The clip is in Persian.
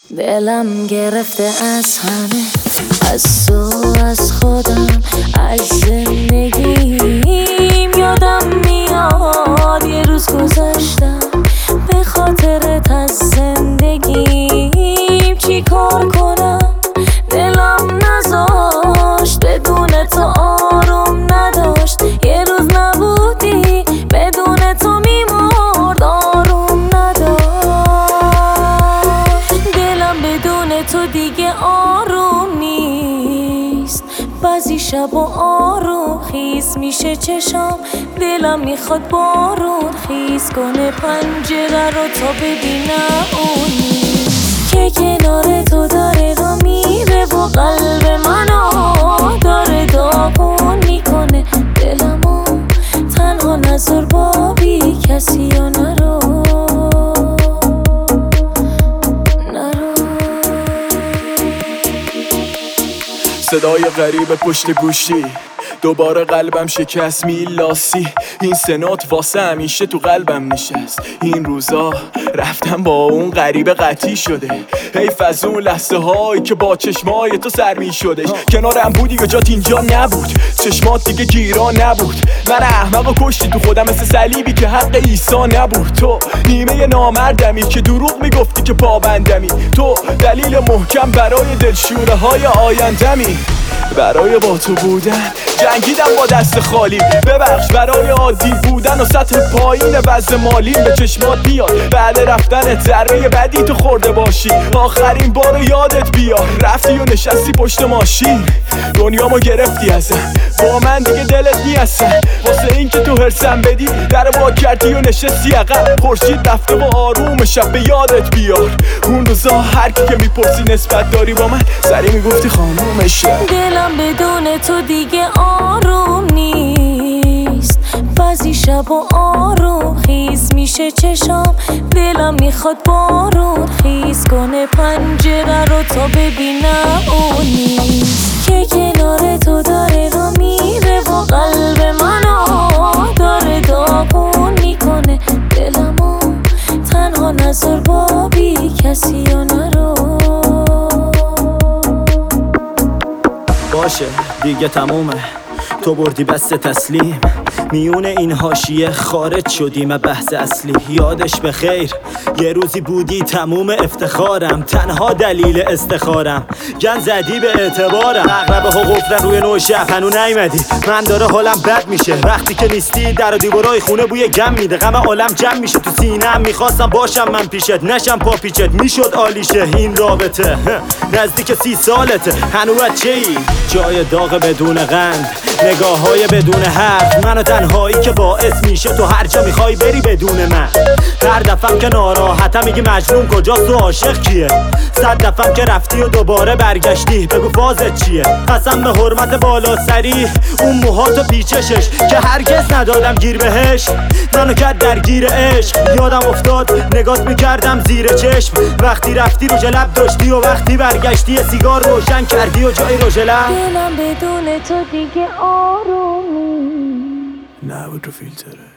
دلم گرفته از همه، از تو، از خودم، از زندگیم. یادم میاد یه روز گذاشتم به خاطرت از زندگیم. چی کار کنم دلم نذاشت، بدون تو آروم نداشت. یه روز نبودی بدون تو میمرد، آروم نداشت. دلم بدون تو دیگه آروم نیست. بعضی شب و آروم خیس میشه چشام، دلم میخواد بارون خیس کنه پنجره رو تا ببینم اون نیست که کنار تو داره را میره و قلب منو داره داغون میکنه. دلمو تنها نذار با بی کسی و نرو. صدای غریب پشت گوشی، دوباره قلبم شکست میلاسی. این سنوت واسه همیشه تو قلبم نشست. این روزا رفتم با اون غریب قطعی شده. حیف از اون لحظه هایی که با چشمای تو سر می شدش. کنارم بودی و جات اینجا نبود، چشمات دیگه گیران نبود. من احمق و کشتی تو خودم مثل صلیبی که حق عیسی نبود. تو نیمه نامردمی که دروغ میگفتی که پابندمی. تو دلیل محکم برای دلشوره های آیندمی. برای با تو بودن جنگیدم با دست خالی. ببخش برای عادی بودن و سطح پایین وضع مالیم. به چشمات بیاد بعد رفتن ذره بدی تو خورده باشی. آخرین بارو یادت بیاد رفتی و نشستی پشت ماشین. دنیامو گرفتی ازم، با من دیگه دلت نیستم. واسه این که تو هرسم بدی در وا کردی و نشستی عقب. خورشید رفته و آروم شب به یادت بیار اون روزا هر کی که میپرسی نسبت داری با من سری میگفتی خانومشه. دلم بدون تو دیگه آروم نیست. بعضی شب و آروم خیز میشه چشام، دلم میخواد بارون خیز کنه پنجره رو تا ببینم اون نیست که کنار تو داره را میره و قلب منو داره داغون میکنه. دلمو تنها نذار با بی کسی و نرو. باشه دیگه تمومه، تو بردی بست تسلیم. میون این حاشیه خارج شدیم بحث اصلی. یادش به خیر یه روزی بودی تموم افتخارم، تنها دلیل استخارم. گن زدی به اعتبارم، اغربه ها قفلن روی نوع شب هنو نیمدی. من داره حالم بد میشه وقتی که نیستی. در و دیوارای خونه بوی گم میده، غم عالم جمع میشه تو سینم. میخواستم باشم من پیشت نشم پا پیچت، میشد عالیشه این رابطه. نزدیک 30 سالته هنو بچه‌ای، جای داغ بدون قند، نگاه های بدون حرف. منو تنهایی که باعث میشه تو هر جا میخوای بری بدون من. هر دفعم که ناراحتم میگی مجنون کجاست و عاشق کیه. 100 دفعم که رفتی و دوباره برگشتی بگو فازت چیه. قسم به حرمت بالا سری اون موهات و پیچشش که هرگز ندادم گیر بهش. منو کرد درگیر عشق، یادم افتاد نگات میکردم زیر چشم. وقتی رفتی روژ لب داشتی و وقتی برگشتی سیگار روشن کردی و جای روژ لب. دلم بدون تو دیگه آروم نیست. نبود رو فیلتره.